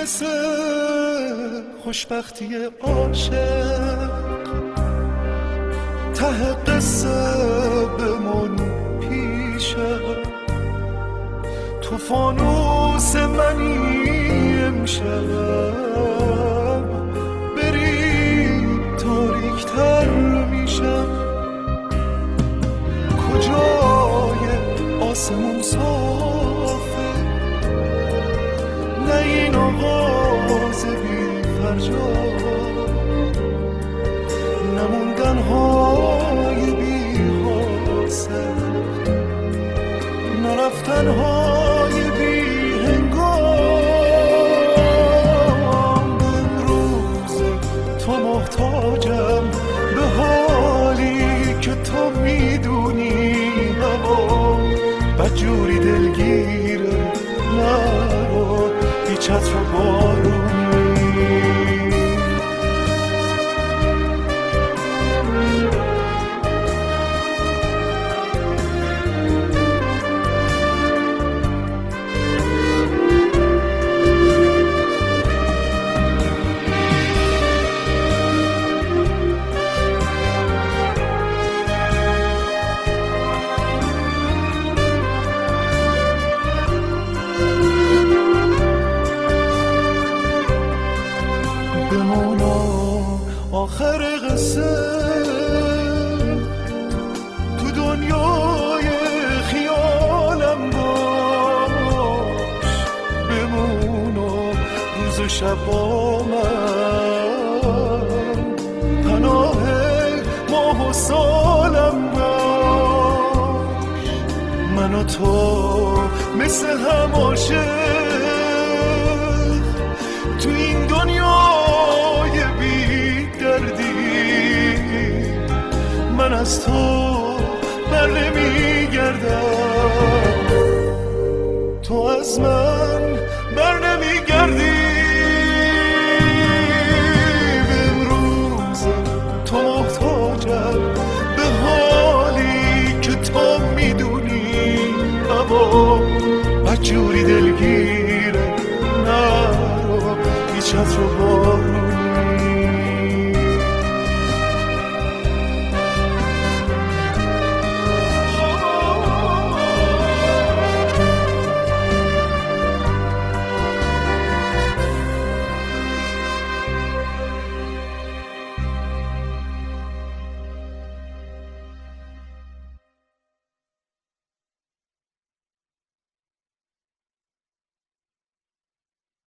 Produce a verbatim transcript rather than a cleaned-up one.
مثل خوشبختی عاشق ته قصه بمون پیشه تو فانوس منی امشب بری تاریکتر میشم کجای آسمون صافه نه این آغاز بی فرجا نموندن های بی حاصل نرفتن های بی هنگام امروز تو محتاجم به حالی که تو میدونی هوا بدجوری دلگیره نرو بی چتر و بارونی آخر قصه تو دنیای خیالم باش بمون و روز و شب با من پناه ماه و سالم باش من و تو مثل هم عاشق تو این دنیای بی دردی من از تو بر نمی گردم تو از من بر نمی گردی امروز تو محتاجم به حالی که تو میدونی اما بدجوری دلگیره نرو بی چتر و